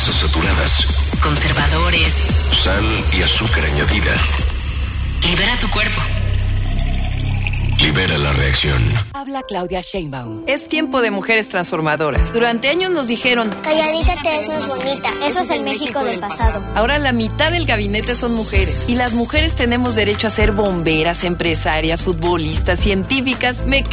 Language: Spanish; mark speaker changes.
Speaker 1: grasas saturadas,
Speaker 2: conservadores,
Speaker 1: sal y azúcar añadida.
Speaker 2: Libera tu cuerpo.
Speaker 1: Libera la reacción.
Speaker 3: Habla Claudia Sheinbaum.
Speaker 4: Es tiempo de mujeres transformadoras. Durante años nos dijeron:
Speaker 5: calladita te ves más bonita. Eso es el México del pasado.
Speaker 4: Ahora la mitad del gabinete son mujeres. Y las mujeres tenemos derecho a ser bomberas, empresarias, futbolistas, científicas, mecánicas,